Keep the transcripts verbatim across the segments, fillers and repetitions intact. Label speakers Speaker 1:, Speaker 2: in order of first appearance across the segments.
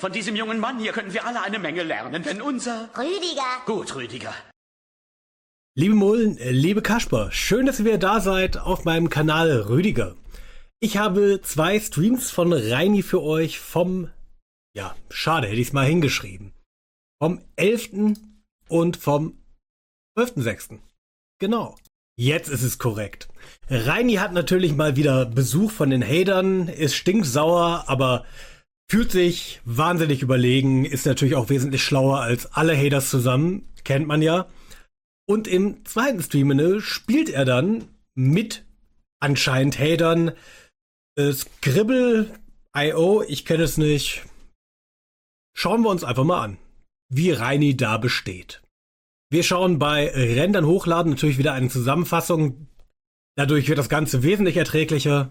Speaker 1: Von diesem jungen Mann hier können wir alle eine Menge lernen, denn unser...
Speaker 2: Rüdiger.
Speaker 1: Gut, Rüdiger.
Speaker 3: Liebe Mullen, äh, liebe Kasper, schön, dass ihr wieder da seid auf meinem Kanal Rüdiger. Ich habe zwei Streams von Reini für euch vom, ja, schade, hätte ich es mal hingeschrieben, vom elften und vom zwölften sechsten Genau. Jetzt ist es korrekt. Reini hat natürlich mal wieder Besuch von den Hatern, ist stinksauer, aber fühlt sich wahnsinnig überlegen, ist natürlich auch wesentlich schlauer als alle Haters zusammen, kennt man ja. Und im zweiten Stream spielt er dann mit anscheinend Hatern äh, Scribble Punkt i o, ich kenne es nicht. Schauen wir uns einfach mal an, wie Reini da besteht. Wir schauen bei Rendern hochladen natürlich wieder eine Zusammenfassung. Dadurch wird das Ganze wesentlich erträglicher.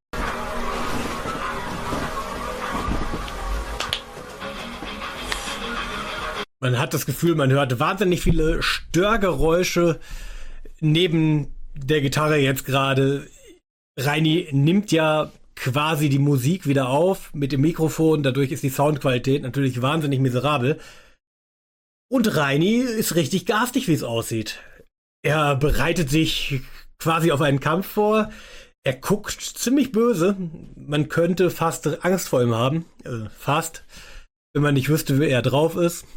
Speaker 3: Man hat das Gefühl, man hört wahnsinnig viele Störgeräusche neben der Gitarre jetzt gerade. Reini nimmt ja quasi die Musik wieder auf mit dem Mikrofon. Dadurch ist die Soundqualität natürlich wahnsinnig miserabel. Und Reini ist richtig garstig, wie es aussieht. Er bereitet sich quasi auf einen Kampf vor. Er guckt ziemlich böse. Man könnte fast Angst vor ihm haben. Äh, fast. Wenn man nicht wüsste, wie er drauf ist.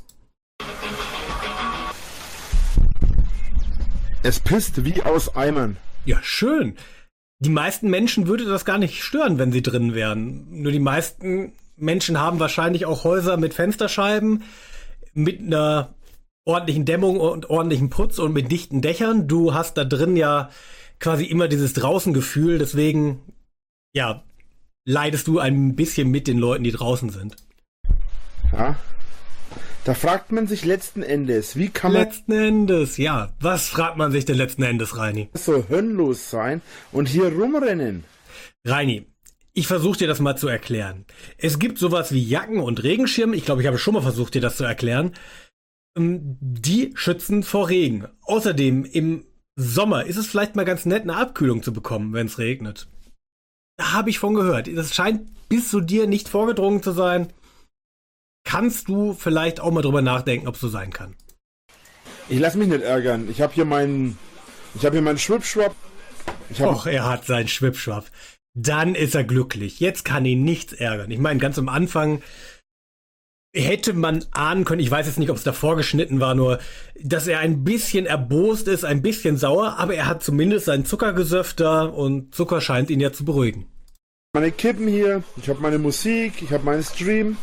Speaker 4: Es pisst wie aus Eimern.
Speaker 3: Ja, schön. Die meisten Menschen würde das gar nicht stören, wenn sie drin wären. Nur die meisten Menschen haben wahrscheinlich auch Häuser mit Fensterscheiben, mit einer ordentlichen Dämmung und ordentlichen Putz und mit dichten Dächern. Du hast da drin ja quasi immer dieses Draußengefühl. Deswegen, ja, leidest du ein bisschen mit den Leuten, die draußen sind.
Speaker 4: Ja. Da fragt man sich letzten Endes, wie kann man
Speaker 3: Letzten Endes, ja. Was fragt man sich denn letzten Endes, Reini?
Speaker 4: so hirnlos sein und hier rumrennen?
Speaker 3: Reini, ich versuche dir das mal zu erklären. Es gibt sowas wie Jacken und Regenschirme. Ich glaube, ich habe schon mal versucht, dir das zu erklären. Die schützen vor Regen. Außerdem, im Sommer ist es vielleicht mal ganz nett, eine Abkühlung zu bekommen, wenn es regnet. Da habe ich von gehört. Das scheint bis zu dir nicht vorgedrungen zu sein. Kannst du vielleicht auch mal drüber nachdenken, ob es so sein kann?
Speaker 4: Ich lass mich nicht ärgern. Ich habe hier meinen, ich habe hier meinen Schwipschwapp. Ich hab
Speaker 3: Och, er hat seinen Schwipschwapp. Dann ist er glücklich. Jetzt kann ihn nichts ärgern. Ich meine, ganz am Anfang hätte man ahnen können, ich weiß jetzt nicht, ob es davor geschnitten war, nur, dass er ein bisschen erbost ist, ein bisschen sauer, aber er hat zumindest seinen Zuckergesöff da und Zucker scheint ihn ja zu beruhigen.
Speaker 4: meine Kippen hier, ich habe meine Musik, ich habe meinen Stream.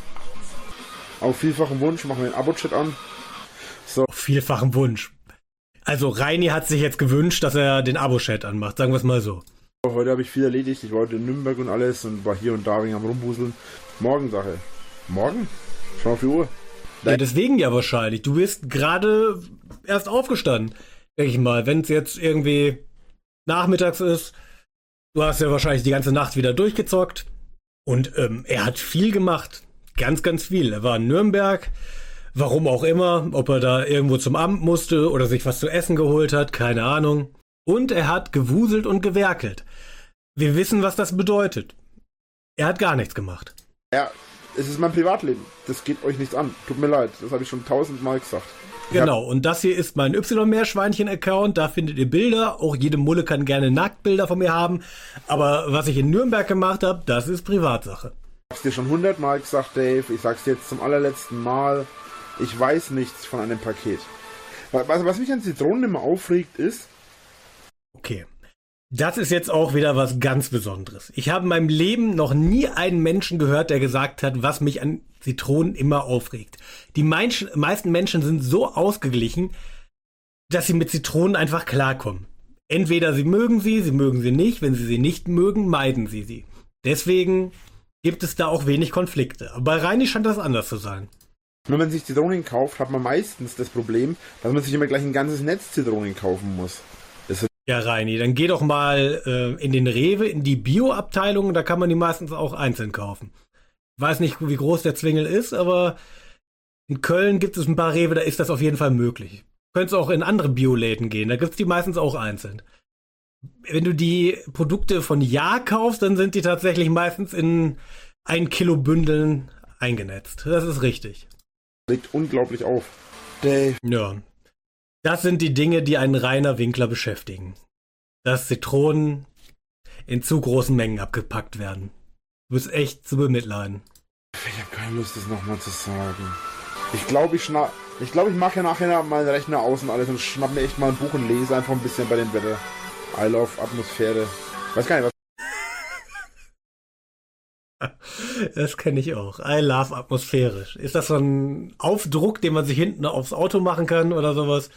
Speaker 4: Auf vielfachen Wunsch machen wir den Abo-Chat an. So.
Speaker 3: Auf vielfachen Wunsch. Also Reini hat sich jetzt gewünscht, dass er den Abo-Chat anmacht, sagen wir es mal so.
Speaker 4: Heute habe ich viel erledigt. Ich war heute in Nürnberg und alles und war hier und da wegen am Rumbuseln. Morgen Sache. Morgen? Schau auf die Uhr.
Speaker 3: Ja, deswegen ja wahrscheinlich. Du bist gerade erst aufgestanden, denke ich mal. Wenn es jetzt irgendwie nachmittags ist, du hast ja wahrscheinlich die ganze Nacht wieder durchgezockt. Und ähm, er hat viel gemacht. Ganz, ganz viel. Er war in Nürnberg. Warum auch immer. Ob er da irgendwo zum Amt musste oder sich was zu essen geholt hat. Keine Ahnung. Und er hat gewuselt und gewerkelt. Wir wissen, was das bedeutet. Er hat gar nichts gemacht.
Speaker 4: Ja, es ist mein Privatleben. Das geht euch nichts an. Tut mir leid. Das habe ich schon tausendmal gesagt.
Speaker 3: Genau, und das hier ist mein Y-Meerschweinchen-Account. Da findet ihr Bilder. Auch jede Mulle kann gerne Nacktbilder von mir haben. Aber was ich in Nürnberg gemacht habe, das ist Privatsache.
Speaker 4: Ich hab's dir schon hundertmal gesagt, Dave. Ich sag's dir jetzt zum allerletzten Mal. Ich weiß nichts von einem Paket. Was, was mich an Zitronen immer aufregt, ist...
Speaker 3: Okay. Das ist jetzt auch wieder was ganz Besonderes. Ich habe in meinem Leben noch nie einen Menschen gehört, der gesagt hat, was mich an Zitronen immer aufregt. Die Mensch- meisten Menschen sind so ausgeglichen, dass sie mit Zitronen einfach klarkommen. Entweder sie mögen sie, sie mögen sie nicht. Wenn sie sie nicht mögen, meiden sie sie. Deswegen gibt es da auch wenig Konflikte. Aber bei Reini scheint das anders zu sein.
Speaker 4: Wenn man sich Zitronen kauft, hat man meistens das Problem, dass man sich immer gleich ein ganzes Netz Zitronen kaufen muss. Das
Speaker 3: Ja, Reini, dann geh doch mal äh, in den Rewe, in die Bio-Abteilung, da kann man die meistens auch einzeln kaufen. Ich weiß nicht, wie groß der Zwingel ist, aber in Köln gibt es ein paar Rewe, da ist das auf jeden Fall möglich. Du könntest auch in andere Bioläden gehen, da gibt es die meistens auch einzeln. Wenn du die Produkte von Ja kaufst, dann sind die tatsächlich meistens in ein Kilo Bündeln eingenetzt. Das ist richtig.
Speaker 4: Legt unglaublich auf. Dave.
Speaker 3: Ja. Das sind die Dinge, die einen Rainer Winkler beschäftigen. Dass Zitronen in zu großen Mengen abgepackt werden. Du bist echt zu bemitleiden.
Speaker 4: Ich habe keine Lust, das nochmal zu sagen. Ich glaube, ich schnapp, ich glaube, ich mache ja nachher meinen Rechner aus und alles und schnapp mir echt mal ein Buch und lese einfach ein bisschen bei dem Wetter. I love Atmosphäre. Weiß gar nicht,
Speaker 3: was... Das kenne ich auch. I love atmosphärisch. Ist das so ein Aufdruck, den man sich hinten aufs Auto machen kann oder sowas?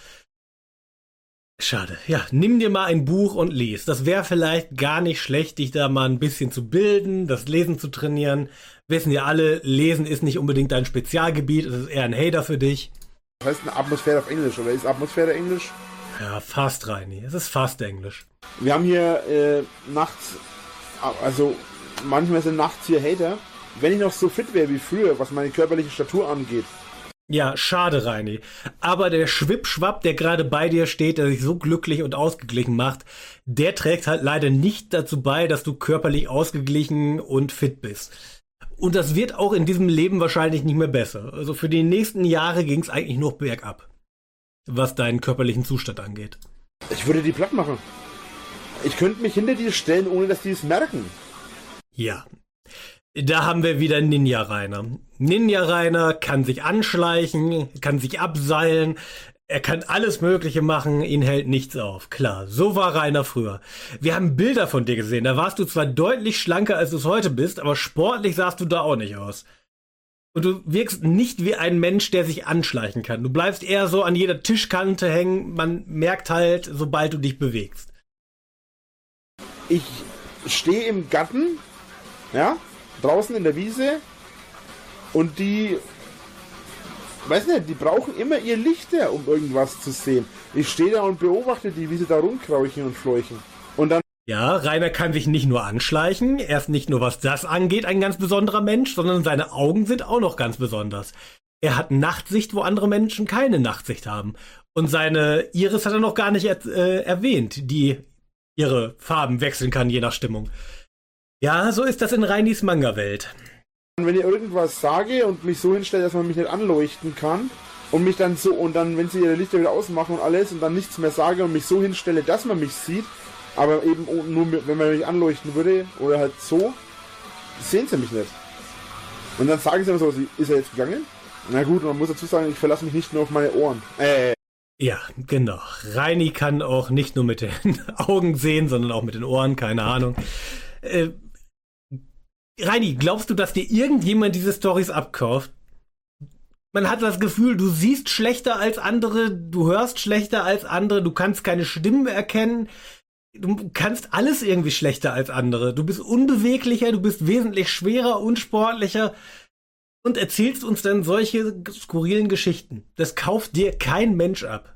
Speaker 3: Schade. Ja, nimm dir mal ein Buch und lies. Das wäre vielleicht gar nicht schlecht, dich da mal ein bisschen zu bilden, das Lesen zu trainieren. Wissen ja alle, Lesen ist nicht unbedingt dein Spezialgebiet, es ist eher ein Hater für dich.
Speaker 4: Das heißt eine Atmosphäre auf Englisch, oder ist Atmosphäre Englisch?
Speaker 3: Ja, fast, Reini. Es ist fast Englisch.
Speaker 4: Wir haben hier äh, nachts, also manchmal sind nachts hier Hater. Wenn ich noch so fit wäre wie früher, was meine körperliche Statur angeht.
Speaker 3: Ja, schade, Reini. Aber der Schwippschwapp, der gerade bei dir steht, der sich so glücklich und ausgeglichen macht, der trägt halt leider nicht dazu bei, dass du körperlich ausgeglichen und fit bist. Und das wird auch in diesem Leben wahrscheinlich nicht mehr besser. Also für die nächsten Jahre ging es eigentlich nur bergab, was deinen körperlichen Zustand angeht.
Speaker 4: Ich würde die platt machen. Ich könnte mich hinter dir stellen, ohne dass die es merken.
Speaker 3: Ja. Da haben wir wieder Ninja Rainer. Ninja Rainer kann sich anschleichen, kann sich abseilen, er kann alles Mögliche machen, ihn hält nichts auf. Klar, so war Rainer früher. Wir haben Bilder von dir gesehen, da warst du zwar deutlich schlanker, als du es heute bist, aber sportlich sahst du da auch nicht aus. Und du wirkst nicht wie ein Mensch, der sich anschleichen kann. Du bleibst eher so an jeder Tischkante hängen, man merkt halt, sobald du dich bewegst.
Speaker 4: Ich stehe im Garten, ja, draußen in der Wiese und die, weiß nicht, die brauchen immer ihr Lichter, um irgendwas zu sehen. Ich stehe da und beobachte die, wie sie da rumkrauchen und fleuchen. Und dann...
Speaker 3: Ja, Rainer kann sich nicht nur anschleichen, er ist nicht nur, was das angeht, ein ganz besonderer Mensch, sondern seine Augen sind auch noch ganz besonders. Er hat Nachtsicht, wo andere Menschen keine Nachtsicht haben. Und seine Iris hat er noch gar nicht äh, erwähnt, die ihre Farben wechseln kann, je nach Stimmung. Ja, so ist das in Reinis Manga-Welt.
Speaker 4: Wenn ich irgendwas sage und mich so hinstelle, dass man mich nicht anleuchten kann und mich dann so, und dann, wenn sie ihre Lichter wieder ausmachen und alles und dann nichts mehr sage und mich so hinstelle, dass man mich sieht, aber eben nur, wenn man mich anleuchten würde oder halt so, sehen sie mich nicht. Und dann sagen sie immer so, ist er jetzt gegangen? Na gut, man muss dazu sagen, ich verlasse mich nicht nur auf meine Ohren. Äh.
Speaker 3: Ja, genau. Reini kann auch nicht nur mit den Augen sehen, sondern auch mit den Ohren, keine Ahnung. Äh, Reini, glaubst du, dass dir irgendjemand diese Storys abkauft? Man hat das Gefühl, du siehst schlechter als andere, du hörst schlechter als andere, du kannst keine Stimmen erkennen, du kannst alles irgendwie schlechter als andere. Du bist unbeweglicher, du bist wesentlich schwerer, unsportlicher und erzählst uns dann solche skurrilen Geschichten. Das kauft dir kein Mensch ab.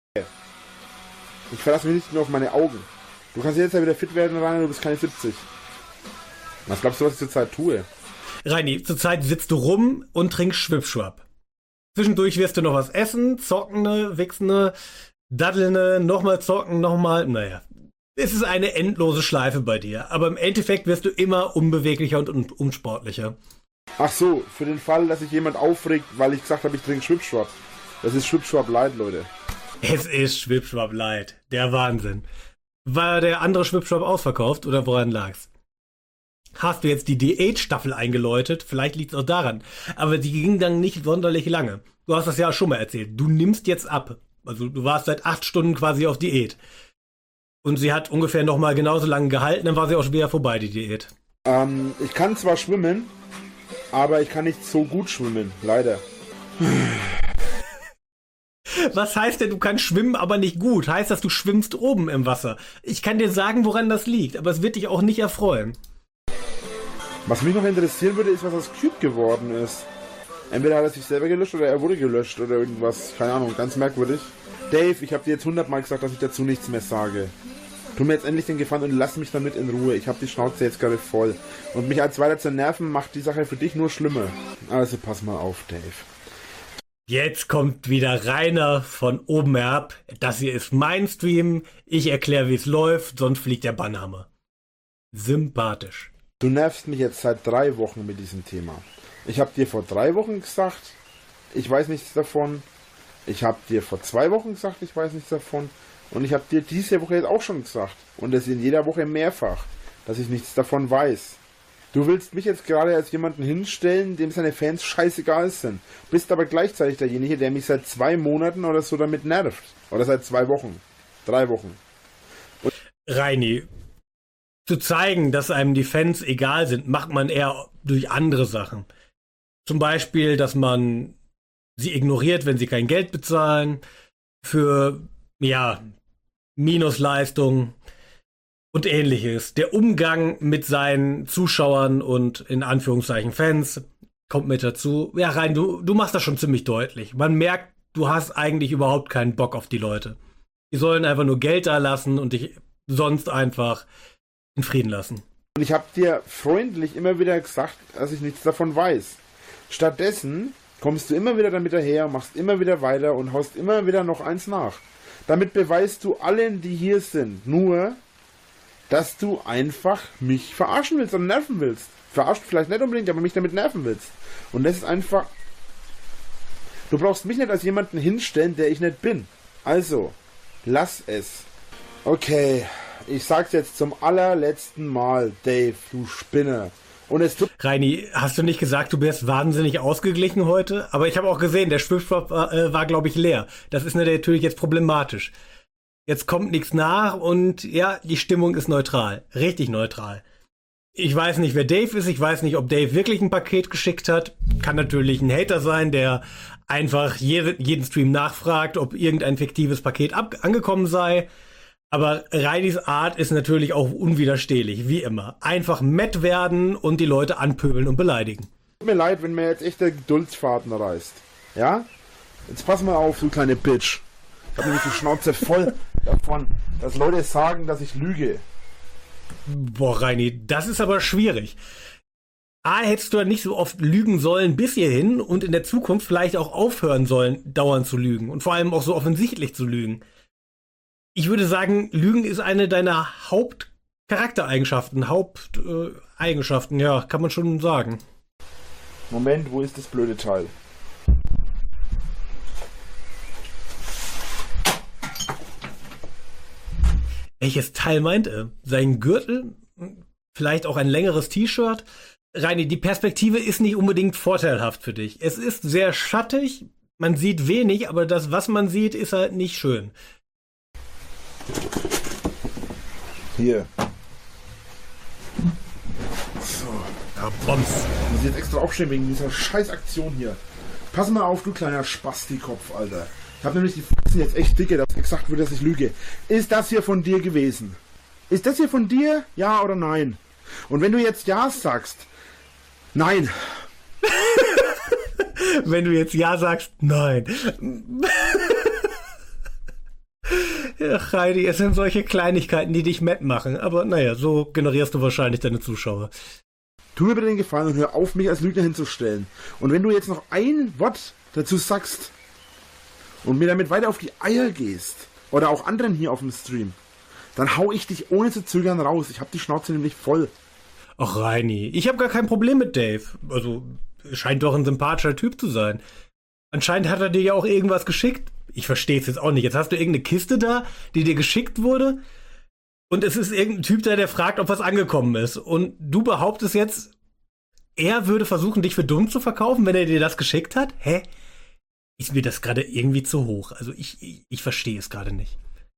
Speaker 4: Ich verlasse mich nicht nur auf meine Augen. Du kannst jetzt ja wieder fit werden, Rainer, du bist keine siebzig. Was glaubst du, was ich zurzeit tue?
Speaker 3: Reini, zurzeit sitzt du rum und trinkst Schwippschwapp. Zwischendurch wirst du noch was essen, zockene, wichsende, daddelnde, nochmal zocken, nochmal, naja. Es ist eine endlose Schleife bei dir, aber im Endeffekt wirst du immer unbeweglicher und un- unsportlicher.
Speaker 4: Ach so, für den Fall, dass sich jemand aufregt, weil ich gesagt habe, ich trinke Schwippschwapp. Das ist Schwippschwapp Light, Leute.
Speaker 3: Es ist Schwippschwapp Light. Der Wahnsinn. War der andere Schwippschwapp ausverkauft oder woran lag's? Hast du jetzt die Diätstaffel eingeläutet? Vielleicht liegt's auch daran. Aber die ging dann nicht sonderlich lange. Du hast das ja schon mal erzählt. Du nimmst jetzt ab. Also du warst seit acht Stunden quasi auf Diät. Und sie hat ungefähr noch mal genauso lange gehalten, dann war sie auch schon wieder vorbei, die Diät.
Speaker 4: Ähm, ich kann zwar schwimmen, aber ich kann nicht so gut schwimmen, leider.
Speaker 3: Was heißt denn, du kannst schwimmen, aber nicht gut? Heißt das, du schwimmst oben im Wasser? Ich kann dir sagen, woran das liegt, aber es wird dich auch nicht erfreuen.
Speaker 4: Was mich noch interessieren würde, ist, was aus Cube geworden ist. Entweder hat er sich selber gelöscht oder er wurde gelöscht oder irgendwas. Keine Ahnung, ganz merkwürdig. Dave, ich habe dir jetzt hundertmal gesagt, dass ich dazu nichts mehr sage. Tu mir jetzt endlich den Gefallen und lass mich damit in Ruhe. Ich habe die Schnauze jetzt gerade voll. Und mich als weiter zu nerven, macht die Sache für dich nur schlimmer. Also pass mal auf, Dave.
Speaker 3: Jetzt kommt wieder Rainer von oben herab. Das hier ist mein Stream. Ich erkläre, wie es läuft, sonst fliegt der Bannhammer. Sympathisch.
Speaker 4: Du nervst mich jetzt seit drei Wochen mit diesem Thema. Ich habe dir vor drei Wochen gesagt, ich weiß nichts davon. Ich habe dir vor zwei Wochen gesagt, ich weiß nichts davon. Und ich habe dir diese Woche jetzt auch schon gesagt. Und das in jeder Woche mehrfach, dass ich nichts davon weiß. Du willst mich jetzt gerade als jemanden hinstellen, dem seine Fans scheißegal sind. Bist aber gleichzeitig derjenige, der mich seit zwei Monaten oder so damit nervt. Oder seit zwei Wochen. Drei Wochen. Und
Speaker 3: Reini, zu zeigen, dass einem die Fans egal sind, macht man eher durch andere Sachen. Zum Beispiel, dass man sie ignoriert, wenn sie kein Geld bezahlen. Für, ja, Minusleistung und ähnliches. Der Umgang mit seinen Zuschauern und in Anführungszeichen Fans kommt mit dazu. Ja, Rein, du, du machst das schon ziemlich deutlich. Man merkt, du hast eigentlich überhaupt keinen Bock auf die Leute. Die sollen einfach nur Geld da lassen und dich sonst einfach in Frieden lassen.
Speaker 4: ich habe dir freundlich immer wieder gesagt, dass ich nichts davon weiß. Stattdessen kommst du immer wieder damit daher, machst immer wieder weiter und haust immer wieder noch eins nach. Damit beweist du allen, die hier sind, nur, dass du einfach mich verarschen willst und nerven willst. Verarscht vielleicht nicht unbedingt, aber mich damit nerven willst. Und das ist einfach... Du brauchst mich nicht als jemanden hinstellen, der ich nicht bin. Also, lass es. Okay, ich sag's jetzt zum allerletzten Mal, Dave, du Spinner. Und es tut...
Speaker 3: Reini, hast du nicht gesagt, du bist wahnsinnig ausgeglichen heute? Aber ich habe auch gesehen, der Schwimmstoff war, äh, war glaube ich, leer. Das ist natürlich jetzt problematisch. Jetzt kommt nichts nach und ja, die Stimmung ist neutral. Richtig neutral. Ich weiß nicht, wer Dave ist. Ich weiß nicht, ob Dave wirklich ein Paket geschickt hat. Kann natürlich ein Hater sein, der einfach jede, jeden Stream nachfragt, ob irgendein fiktives Paket ab- angekommen sei. Aber Reinis Art ist natürlich auch unwiderstehlich, wie immer. Einfach matt werden und die Leute anpöbeln und beleidigen.
Speaker 4: Tut mir leid, wenn mir jetzt echt der Geduldsfaden reißt. Ja? Jetzt pass mal auf, du kleine Bitch. Ich hab nämlich die Schnauze voll davon, dass Leute sagen, dass ich lüge.
Speaker 3: Boah, Reini, das ist aber schwierig. A, hättest du ja nicht so oft lügen sollen bis hierhin und in der Zukunft vielleicht auch aufhören sollen, dauernd zu lügen. Und vor allem auch so offensichtlich zu lügen. Ich würde sagen, Lügen ist eine deiner Hauptcharaktereigenschaften, Haupteigenschaften, äh, ja, kann man schon sagen.
Speaker 4: Moment, wo ist das blöde Teil?
Speaker 3: Welches Teil meint er? Sein Gürtel? Vielleicht auch ein längeres T-Shirt? Reini, die Perspektive ist nicht unbedingt vorteilhaft für dich. Es ist sehr schattig, man sieht wenig, aber das, was man sieht, ist halt nicht schön.
Speaker 4: Hier. So.
Speaker 3: Ja, Bombs.
Speaker 4: Ich muss jetzt extra aufstehen wegen dieser scheiß Aktion hier. Pass mal auf, du kleiner Spastikopf, Alter. Ich habe nämlich die Faxen jetzt echt dicke, dass gesagt wird, dass ich lüge. Ist das hier von dir gewesen? Ist das hier von dir? Ja oder nein? Und wenn du jetzt ja sagst, nein.
Speaker 3: Wenn du jetzt ja sagst, nein. Ja, Heidi, es sind solche Kleinigkeiten, die dich matt machen. Aber naja, so generierst du wahrscheinlich deine Zuschauer.
Speaker 4: Tu mir bitte den Gefallen und hör auf, mich als Lügner hinzustellen. Und wenn du jetzt noch ein Wort dazu sagst und mir damit weiter auf die Eier gehst, oder auch anderen hier auf dem Stream, dann hau ich dich ohne zu zögern raus. Ich hab die Schnauze nämlich voll.
Speaker 3: Ach, Reini, ich habe gar kein Problem mit Dave. Also, scheint doch ein sympathischer Typ zu sein. Anscheinend hat er dir ja auch irgendwas geschickt. Ich verstehe es jetzt auch nicht. Jetzt hast du irgendeine Kiste da, die dir geschickt wurde. Und es ist irgendein Typ da, der fragt, ob was angekommen ist. Und du behauptest jetzt, er würde versuchen, dich für dumm zu verkaufen, wenn er dir das geschickt hat? Hä? Ist mir das gerade irgendwie zu hoch? Also ich, ich, ich verstehe es gerade nicht.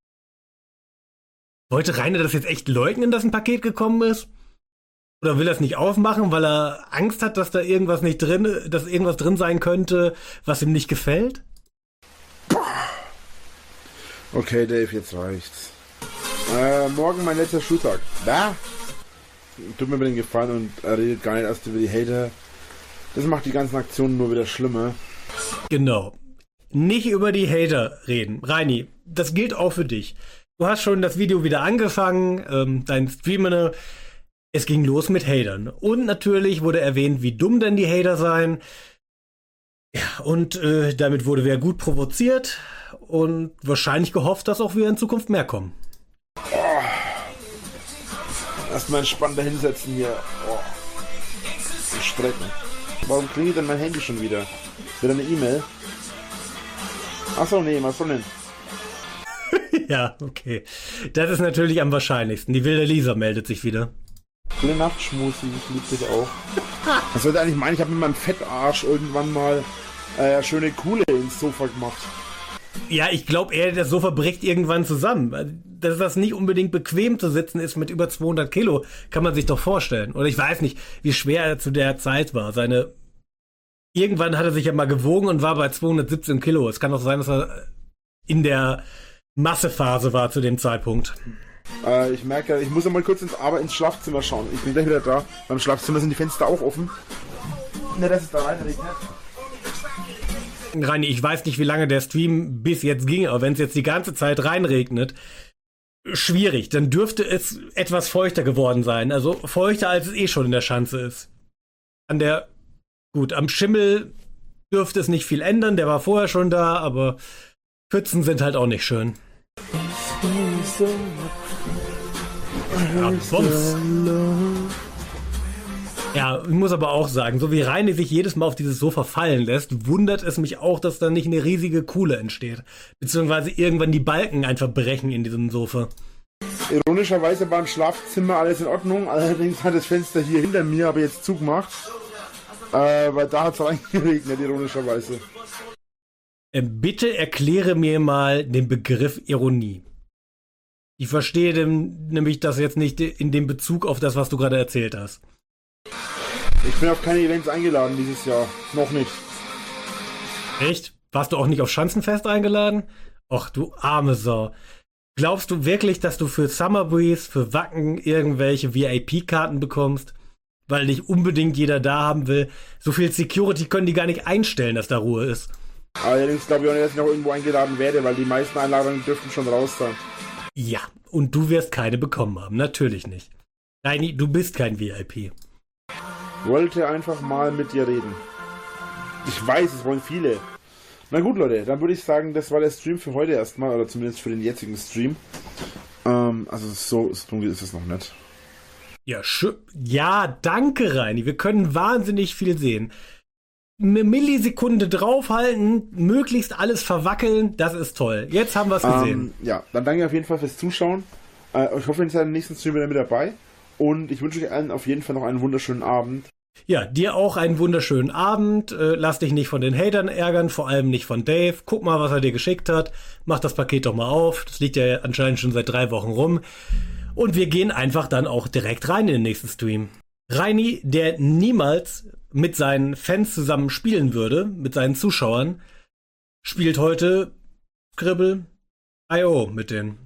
Speaker 3: Wollte Rainer das jetzt echt leugnen, dass ein Paket gekommen ist? Oder will er es nicht aufmachen, weil er Angst hat, dass da irgendwas nicht drin, dass irgendwas drin sein könnte, was ihm nicht gefällt?
Speaker 4: Okay, Dave, jetzt reicht's. Äh, morgen mein letzter Schultag. Da? Tut mir bitte den Gefallen und er redet gar nicht erst über die Hater. Das macht die ganzen Aktionen nur wieder schlimmer.
Speaker 3: Genau. Nicht über die Hater reden. Reini, das gilt auch für dich. Du hast schon das Video wieder angefangen, ähm, dein Streamer. Es ging los mit Hatern. Und natürlich wurde erwähnt, wie dumm denn die Hater seien. Ja, und äh, damit wurde wieder gut provoziert und wahrscheinlich gehofft, dass auch wieder in Zukunft mehr kommen.
Speaker 4: Oh. Erstmal entspannt da hinsetzen hier. Oh. Die Strecken. Warum klingelt denn mein Handy schon wieder? Wieder eine E-Mail? Achso, nee, mal von den.
Speaker 3: Ja, okay. Das ist natürlich am wahrscheinlichsten. Die wilde Lisa meldet sich wieder.
Speaker 4: Gute Nacht, Schmusi, ich lieb dich auch. Was sollte eigentlich meinen, ich habe mit meinem Fettarsch irgendwann mal äh, schöne Kuhle ins Sofa gemacht.
Speaker 3: Ja, ich glaube eher, das Sofa bricht irgendwann zusammen. Dass das nicht unbedingt bequem zu sitzen ist mit über zweihundert Kilo, kann man sich doch vorstellen. Oder ich weiß nicht, wie schwer er zu der Zeit war. Seine Irgendwann hat er sich ja mal gewogen und war bei zweihundertsiebzehn Kilo. Es kann auch sein, dass er in der Massephase war zu dem Zeitpunkt.
Speaker 4: Äh, ich merke, ich muss ja mal kurz ins, aber ins Schlafzimmer schauen. Ich bin gleich wieder da. Beim Schlafzimmer sind die Fenster auch offen. Ne, das ist da reinregnet.
Speaker 3: Reini, ich weiß nicht, wie lange der Stream bis jetzt ging, aber wenn es jetzt die ganze Zeit reinregnet, schwierig. Dann dürfte es etwas feuchter geworden sein. Also feuchter, als es eh schon in der Schanze ist. An der, gut, am Schimmel dürfte es nicht viel ändern. Der war vorher schon da, aber Pfützen sind halt auch nicht schön. Ja, sonst. Ja, ich muss aber auch sagen, so wie Reini sich jedes Mal auf dieses Sofa fallen lässt, wundert es mich auch, dass da nicht eine riesige Kuhle entsteht. Beziehungsweise irgendwann die Balken einfach brechen in diesem Sofa.
Speaker 4: Ironischerweise war im Schlafzimmer alles in Ordnung, allerdings hat das Fenster hier hinter mir aber jetzt zugemacht. Äh, weil da hat es reingeregnet, ironischerweise.
Speaker 3: Äh, bitte erkläre mir mal den Begriff Ironie. Ich verstehe dem, nämlich das jetzt nicht in dem Bezug auf das, was du gerade erzählt hast.
Speaker 4: Ich bin auf keine Events eingeladen dieses Jahr. Noch nicht.
Speaker 3: Echt? Warst du auch nicht auf Schanzenfest eingeladen? Och, du arme Sau. Glaubst du wirklich, dass du für Summer Breeze, für Wacken irgendwelche V I P-Karten bekommst? Weil nicht unbedingt jeder da haben will. So viel Security können die gar nicht einstellen, dass da Ruhe ist.
Speaker 4: Allerdings glaube ich auch nicht, dass ich noch irgendwo eingeladen werde, weil die meisten Einladungen dürften schon raus sein.
Speaker 3: Ja, und du wirst keine bekommen haben. Natürlich nicht. Reini, du bist kein V I P.
Speaker 4: Wollte einfach mal mit dir reden. Ich weiß, es wollen viele. Na gut, Leute, dann würde ich sagen, das war der Stream für heute erstmal, oder zumindest für den jetzigen Stream. Ähm, also so, so dunkel ist es noch nicht.
Speaker 3: Ja, schön. Ja, danke, Reini. Wir können wahnsinnig viel sehen. Eine Millisekunde draufhalten, möglichst alles verwackeln, das ist toll. Jetzt haben wir es gesehen.
Speaker 4: Ähm, ja, dann danke auf jeden Fall fürs Zuschauen. Äh, ich hoffe, ihr seid im nächsten Stream wieder mit dabei. Und ich wünsche euch allen auf jeden Fall noch einen wunderschönen Abend.
Speaker 3: Ja, dir auch einen wunderschönen Abend. Äh, lass dich nicht von den Hatern ärgern, vor allem nicht von Dave. Guck mal, was er dir geschickt hat. Mach das Paket doch mal auf. Das liegt ja anscheinend schon seit drei Wochen rum. Und wir gehen einfach dann auch direkt rein in den nächsten Stream. Reini, der niemals mit seinen Fans zusammen spielen würde, mit seinen Zuschauern, spielt heute Scribble Punkt i o mit denen.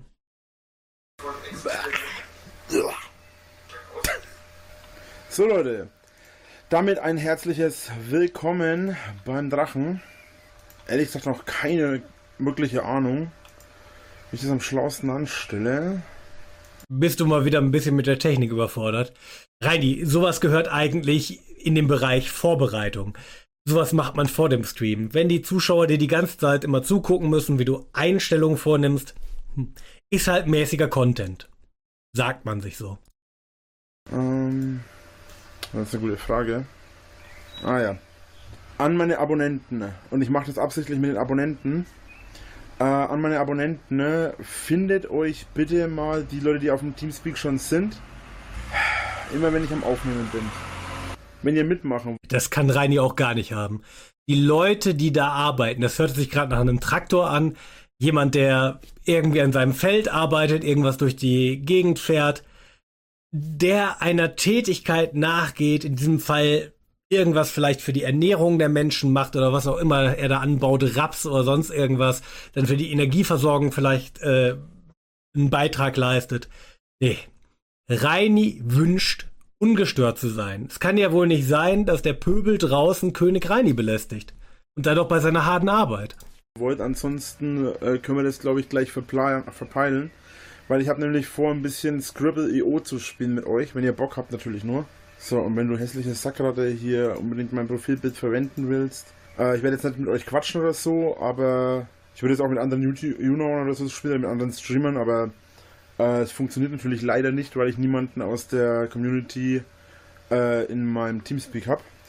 Speaker 4: So Leute, damit ein herzliches Willkommen beim Drachen. Ehrlich gesagt noch keine wirkliche Ahnung, wie ich das am schlausten anstelle.
Speaker 3: Bist du mal wieder ein bisschen mit der Technik überfordert? Reini, sowas gehört eigentlich in den Bereich Vorbereitung. Sowas macht man vor dem Stream. Wenn die Zuschauer dir die ganze Zeit immer zugucken müssen, wie du Einstellungen vornimmst, ist halt mäßiger Content. Sagt man sich so.
Speaker 4: Ähm, das ist eine gute Frage. Ah ja. An meine Abonnenten, und ich mache das absichtlich mit den Abonnenten, äh, an meine Abonnenten, findet euch bitte mal die Leute, die auf dem Teamspeak schon sind, immer wenn ich am Aufnehmen bin. Wenn ihr mitmachen.
Speaker 3: Das kann Reini auch gar nicht haben. Die Leute, die da arbeiten, das hört sich gerade nach einem Traktor an. Jemand, der irgendwie an seinem Feld arbeitet, irgendwas durch die Gegend fährt, der einer Tätigkeit nachgeht, in diesem Fall irgendwas vielleicht für die Ernährung der Menschen macht oder was auch immer er da anbaut, Raps oder sonst irgendwas, dann für die Energieversorgung vielleicht äh, einen Beitrag leistet. Nee. Reini wünscht, ungestört zu sein. Es kann ja wohl nicht sein, dass der Pöbel draußen König Reini belästigt. Und dann doch bei seiner harten Arbeit.
Speaker 4: Wollt, ansonsten äh, können wir das, glaube ich, gleich verple- verpeilen. Weil ich habe nämlich vor, ein bisschen Scribble Punkt i o zu spielen mit euch, wenn ihr Bock habt natürlich nur. So, und wenn du hässliche Sackratte hier unbedingt mein Profilbild verwenden willst. Äh, ich werde jetzt nicht mit euch quatschen oder so, aber ich würde jetzt auch mit anderen YouTubern oder so spielen, mit anderen Streamern, aber äh, es funktioniert natürlich leider nicht, weil ich niemanden aus der Community äh, in meinem Teamspeak habe.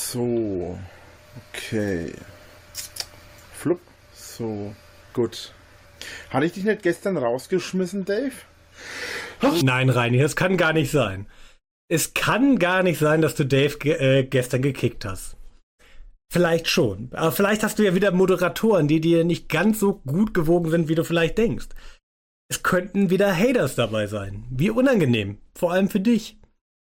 Speaker 4: So. Okay. Flupp. So. Gut. Hatte ich dich nicht gestern rausgeschmissen, Dave?
Speaker 3: Nein, Reini, das kann gar nicht sein. Es kann gar nicht sein, dass du Dave ge äh, gestern gekickt hast. Vielleicht schon. Aber vielleicht hast du ja wieder Moderatoren, die dir nicht ganz so gut gewogen sind, wie du vielleicht denkst. Es könnten wieder Haters dabei sein. Wie unangenehm. Vor allem für dich.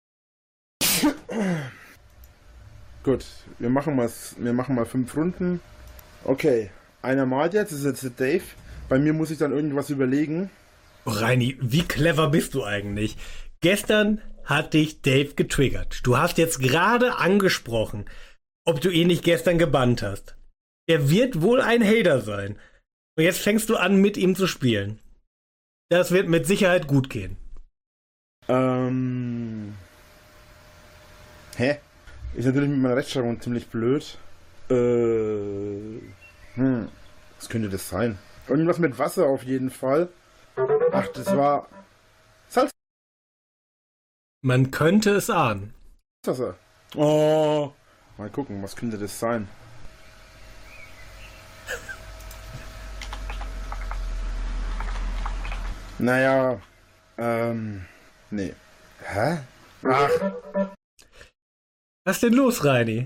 Speaker 4: Gut, wir machen mal, wir machen mal fünf Runden. Okay, einer malt jetzt, das ist jetzt der Dave. Bei mir muss ich dann irgendwas überlegen.
Speaker 3: Oh, Reini, wie clever bist du eigentlich? Gestern hat dich Dave getriggert. Du hast jetzt gerade angesprochen, ob du ihn nicht gestern gebannt hast. Er wird wohl ein Hater sein. Und jetzt fängst du an, mit ihm zu spielen. Das wird mit Sicherheit gut gehen.
Speaker 4: Ähm. Hä? Ist natürlich mit meiner Rechtschreibung ziemlich blöd. Äh. Hm. Was könnte das sein? Irgendwas mit Wasser auf jeden Fall. Ach, das war. Salz.
Speaker 3: Man könnte es ahnen.
Speaker 4: Wasser. Oh. Mal gucken, was könnte das sein? Naja. Ähm. Nee. Hä? Ach.
Speaker 3: Was ist denn los, Reini?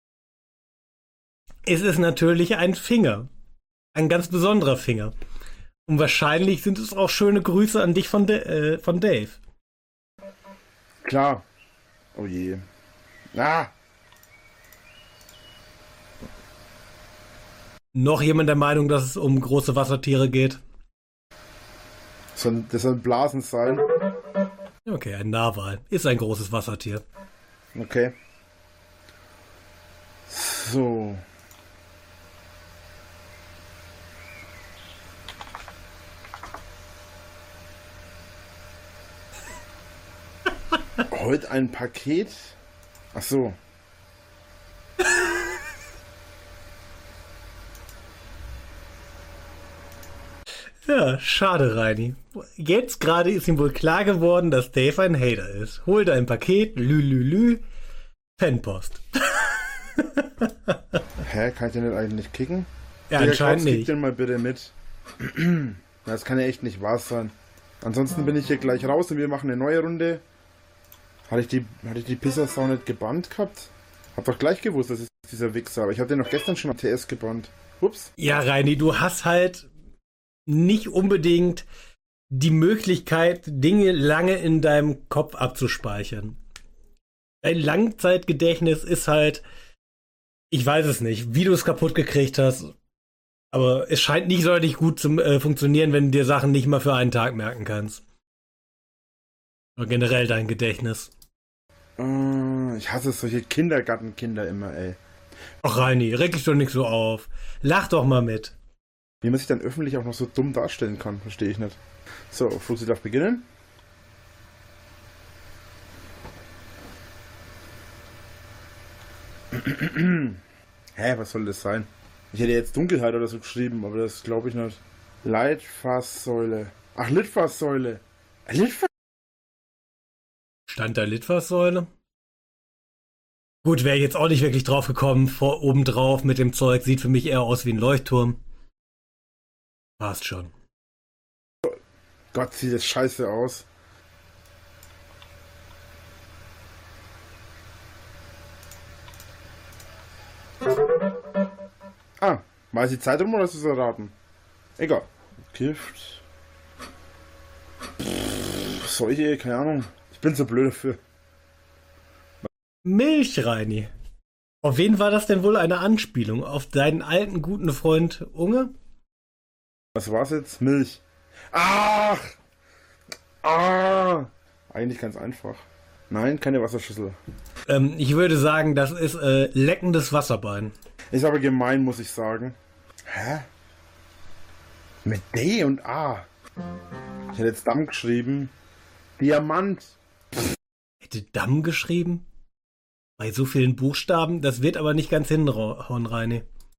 Speaker 3: Es ist natürlich ein Finger. Ein ganz besonderer Finger. Und wahrscheinlich sind es auch schöne Grüße an dich von, De äh, von Dave.
Speaker 4: Klar. Oh je. Ah.
Speaker 3: Noch jemand der Meinung, dass es um große Wassertiere geht?
Speaker 4: Das soll Blasen sein.
Speaker 3: Okay, ein Narwal. Ist ein großes Wassertier.
Speaker 4: Okay. So. Heute ein Paket? Ach so.
Speaker 3: Ja, schade, Reini. Jetzt gerade ist ihm wohl klar geworden, dass Dave ein Hater ist. Hol dein Paket, lü lü lü, Fanpost.
Speaker 4: Hä, kann ich den nicht eigentlich kicken?
Speaker 3: Ja,
Speaker 4: Digga,
Speaker 3: anscheinend
Speaker 4: Klaus, gib
Speaker 3: nicht.
Speaker 4: den mal bitte mit. Das kann ja echt nicht wahr sein. Ansonsten bin ich hier gleich raus und wir machen eine neue Runde. Hatte ich die, hatte ich die Pissasau nicht gebannt gehabt? Hab doch gleich gewusst, das ist dieser Wichser. Aber ich hab den noch gestern schon am T S gebannt. Ups.
Speaker 3: Ja, Reini, du hast halt nicht unbedingt die Möglichkeit, Dinge lange in deinem Kopf abzuspeichern. Dein Langzeitgedächtnis ist halt, ich weiß es nicht, wie du es kaputt gekriegt hast, aber es scheint nicht sonderlich gut zu äh, funktionieren, wenn du dir Sachen nicht mal für einen Tag merken kannst. Oder generell dein Gedächtnis.
Speaker 4: Äh, ich hasse solche Kindergartenkinder immer, ey.
Speaker 3: Ach, Reini, reg dich doch nicht so auf. Lach doch mal mit.
Speaker 4: Wie man sich dann öffentlich auch noch so dumm darstellen kann, verstehe ich nicht. So, Fuchsi darf beginnen. Hä, was soll das sein? Ich hätte jetzt Dunkelheit oder so geschrieben, aber das glaube ich nicht. Leitfasssäule. Ach, Litfaßsäule. Litfaß
Speaker 3: Stand da Litfaßsäule? Gut, wäre jetzt auch nicht wirklich drauf gekommen. Vor oben drauf mit dem Zeug sieht für mich eher aus wie ein Leuchtturm. Passt schon.
Speaker 4: Gott, sieht das scheiße aus. Ah, war es die Zeit rum oder hast du es erraten? Egal. Gift. Pff, Seuche, keine Ahnung. Ich bin so blöd dafür.
Speaker 3: Milch, Reini. Auf wen war das denn wohl eine Anspielung? Auf deinen alten guten Freund Unge?
Speaker 4: Was war's jetzt? Milch. Ach! Ah! Eigentlich ganz einfach. Nein, keine Wasserschüssel.
Speaker 3: Ähm, ich würde sagen, das ist äh, leckendes Wasserbein.
Speaker 4: Ist aber gemein, muss ich sagen. Hä? Mit D und A. Ich hätte jetzt Damm geschrieben. Diamant.
Speaker 3: Hätte Damm geschrieben? Bei so vielen Buchstaben? Das wird aber nicht ganz hinhauen, Reini.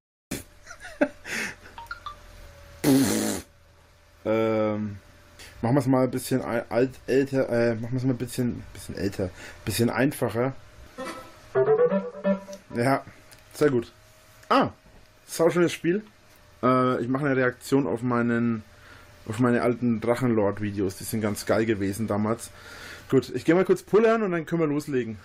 Speaker 4: ähm, machen wir es mal ein bisschen alt, älter, äh, machen wir es mal ein bisschen, bisschen älter, bisschen einfacher. Ja, sehr gut. Ah, sauschönes Spiel. Äh, ich mache eine Reaktion auf meinen, auf meine alten Drachenlord-Videos. Die sind ganz geil gewesen damals. Gut, ich gehe mal kurz pullern und dann können wir loslegen.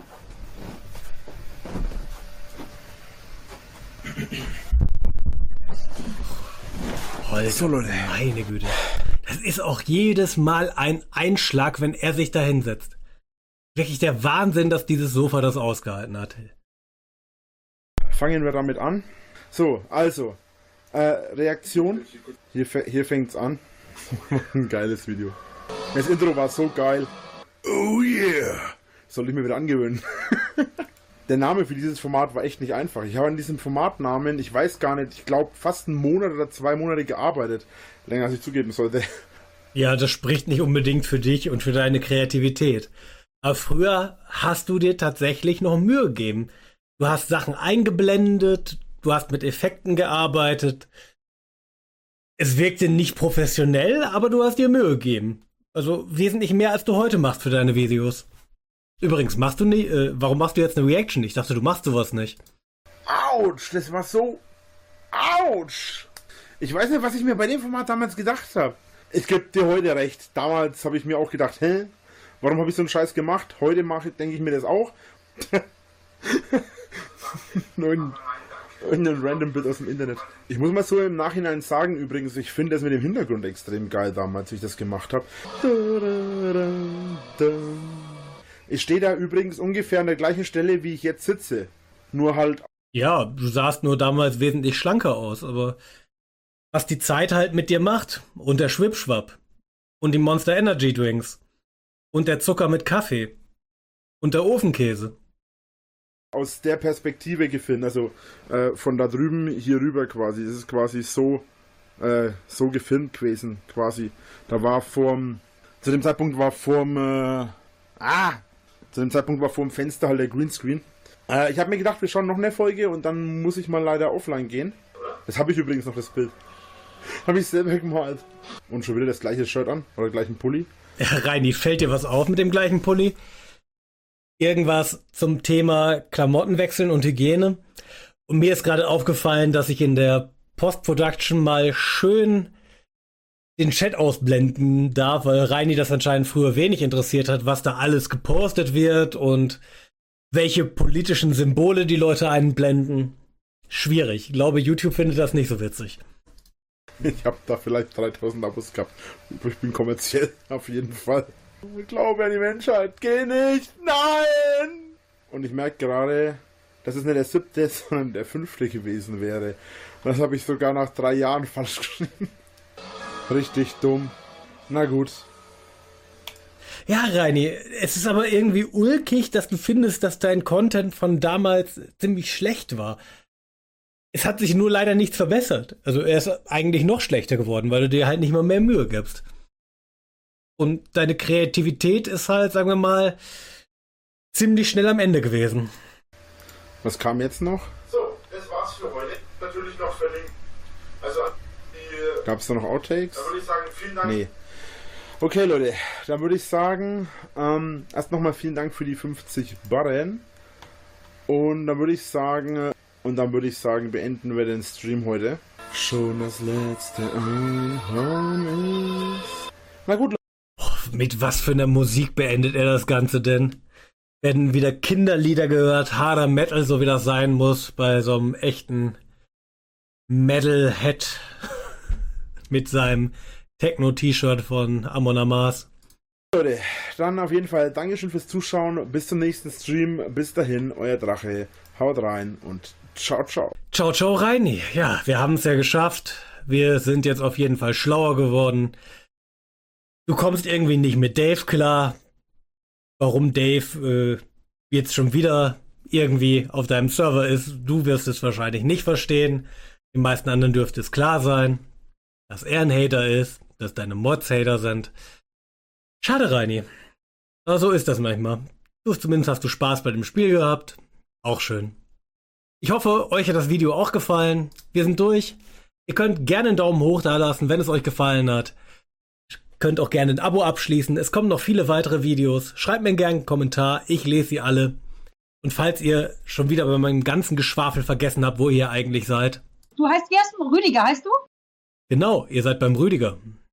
Speaker 3: Holger, so, Leute. Meine Güte. Das ist auch jedes Mal ein Einschlag, wenn er sich da hinsetzt. Wirklich der Wahnsinn, dass dieses Sofa das ausgehalten hat.
Speaker 4: Fangen wir damit an. So, also, äh, Reaktion. Hier, hier fängt's an. Ein geiles Video. Das Intro war so geil. Oh yeah! Soll ich mir wieder angewöhnen. Der Name für dieses Format war echt nicht einfach. Ich habe an diesem Formatnamen, ich weiß gar nicht, ich glaube fast einen Monat oder zwei Monate gearbeitet. Länger als ich zugeben sollte.
Speaker 3: Ja, das spricht nicht unbedingt für dich und für deine Kreativität. Aber früher hast du dir tatsächlich noch Mühe gegeben. Du hast Sachen eingeblendet, du hast mit Effekten gearbeitet. Es wirkte nicht professionell, aber du hast dir Mühe gegeben. Also wesentlich mehr, als du heute machst für deine Videos. Übrigens, machst du nicht, äh, warum machst du jetzt eine Reaction? Ich dachte, du machst sowas nicht.
Speaker 4: Autsch, das war so... Autsch! Ich weiß nicht, was ich mir bei dem Format damals gedacht habe. Ich gebe dir heute recht. Damals habe ich mir auch gedacht, hä? Warum habe ich so einen Scheiß gemacht? Heute mache denke ich mir das auch. Neun, ein random Bild aus dem Internet. Ich muss mal so im Nachhinein sagen, übrigens, ich finde das mit dem Hintergrund extrem geil damals, wie ich das gemacht habe. Ich stehe da übrigens ungefähr an der gleichen Stelle, wie ich jetzt sitze. Nur halt...
Speaker 3: Ja, du sahst nur damals wesentlich schlanker aus, aber was die Zeit halt mit dir macht und der Schwipschwapp und die Monster Energy Drinks und der Zucker mit Kaffee und der Ofenkäse.
Speaker 4: Aus der Perspektive gefilmt, also äh, von da drüben hier rüber quasi. Es ist quasi so, äh, so gefilmt gewesen, quasi. Da war vorm, zu dem Zeitpunkt war vorm, äh, ah, zu dem Zeitpunkt war vorm Fenster halt der Greenscreen. Äh, ich habe mir gedacht, wir schauen noch eine Folge und dann muss ich mal leider offline gehen. Das habe ich übrigens noch, das Bild. Habe ich selber gemalt. Und schon wieder das gleiche Shirt an, oder gleichen Pulli.
Speaker 3: Ja, Reini, fällt dir was auf mit dem gleichen Pulli? Irgendwas zum Thema Klamotten wechseln und Hygiene. Und mir ist gerade aufgefallen, dass ich in der Post-Production mal schön den Chat ausblenden darf, weil Reini das anscheinend früher wenig interessiert hat, was da alles gepostet wird und welche politischen Symbole die Leute einblenden. Schwierig. Ich glaube, YouTube findet das nicht so witzig.
Speaker 4: Ich habe da vielleicht dreitausend Abos gehabt. Ich bin kommerziell, auf jeden Fall. Ich glaube an die Menschheit. Geh nicht! Nein! Und ich merke gerade, dass es nicht der siebte, sondern der fünfte gewesen wäre. Und das habe ich sogar nach drei Jahren falsch geschrieben. Richtig dumm. Na gut.
Speaker 3: Ja, Reini, es ist aber irgendwie ulkig, dass du findest, dass dein Content von damals ziemlich schlecht war. Es hat sich nur leider nichts verbessert. Also er ist eigentlich noch schlechter geworden, weil du dir halt nicht mal mehr Mühe gibst. Und deine Kreativität ist halt, sagen wir mal, ziemlich schnell am Ende gewesen.
Speaker 4: Was kam jetzt noch? So, das war's für heute. Natürlich noch für den... Also die... Gab's da noch Outtakes? Da würde ich sagen, vielen Dank. Nee. Okay, Leute, dann würde ich sagen, ähm, erst nochmal vielen Dank für die fünfzig Barren. Und dann würde ich sagen... Und dann würde ich sagen, beenden wir den Stream heute. Schon das letzte Einhorn ist... Na gut, Leute.
Speaker 3: Mit was für einer Musik beendet er das Ganze denn? Werden wieder Kinderlieder gehört, harter Metal, so wie das sein muss, bei so einem echten Metalhead mit seinem Techno-T-Shirt von Amon Amarth.
Speaker 4: Leute, dann auf jeden Fall Dankeschön fürs Zuschauen. Bis zum nächsten Stream. Bis dahin, euer Drache. Haut rein und ciao, ciao.
Speaker 3: Ciao, ciao, Reini. Ja, wir haben es ja geschafft. Wir sind jetzt auf jeden Fall schlauer geworden. Du kommst irgendwie nicht mit Dave klar. Warum Dave äh, jetzt schon wieder irgendwie auf deinem Server ist, du wirst es wahrscheinlich nicht verstehen. Den meisten anderen dürfte es klar sein, dass er ein Hater ist, dass deine Mods Hater sind. Schade, Reini. Aber so ist das manchmal. Du, zumindest hast du Spaß bei dem Spiel gehabt. Auch schön. Ich hoffe, euch hat das Video auch gefallen. Wir sind durch. Ihr könnt gerne einen Daumen hoch da lassen, wenn es euch gefallen hat. Könnt auch gerne ein Abo abschließen. Es kommen noch viele weitere Videos. Schreibt mir gerne einen Kommentar. Ich lese sie alle. Und falls ihr schon wieder bei meinem ganzen Geschwafel vergessen habt, wo ihr eigentlich seid.
Speaker 2: Du heißt, wie heißt du? Rüdiger, heißt du?
Speaker 3: Genau, ihr seid beim Rüdiger.